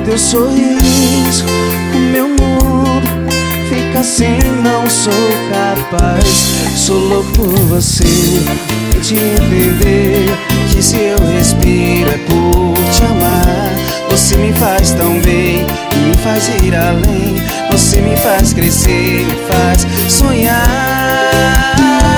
teu sorriso, o meu mundo fica assim, não sou capaz. Sou louco por você, de entender que se eu respiro é por te amar. Você me faz tão bem e me faz ir além. Você me faz crescer, me faz sonhar.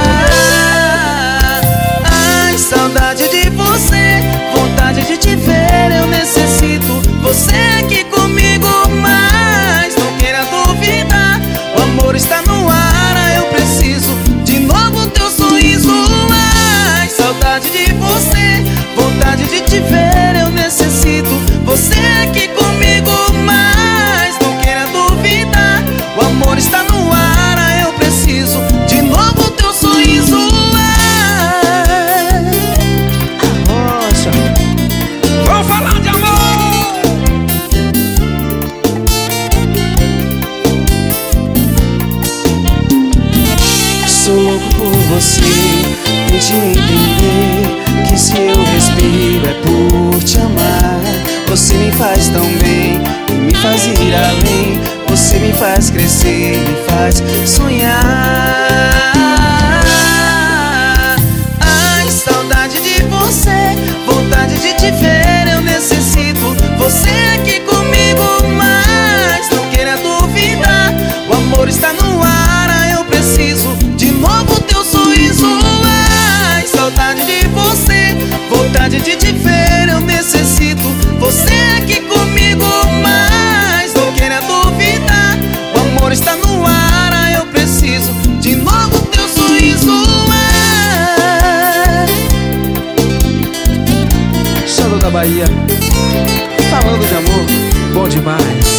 Ai, saudade de você, vontade de te ver, eu necessito você aqui comigo, mas não queira duvidar, o amor está no ar, eu preciso de novo teu sorriso. Ai, saudade de você, vontade de te ver, eu necessito você aqui comigo, mas não queira duvidar, o amor está no ar, eu preciso de novo teu sorriso. Nossa, vamos falar de amor! Sou louco por você, tente entender que se eu respiro é por te amar. Você me faz tão bem e me faz ir além. Você me faz crescer, me faz sonhar. Ai, saudade de você, vontade de te ver, eu necessito você aqui comigo, mas não queira duvidar, o amor está no ar, eu preciso de novo teu sorriso. Ai, saudade de você, vontade de te ver, eu necessito você aqui comigo, mas não queira duvidar, o amor está no ar, eu preciso de novo teu sorriso. Xandão da Bahia, falando de amor, bom demais.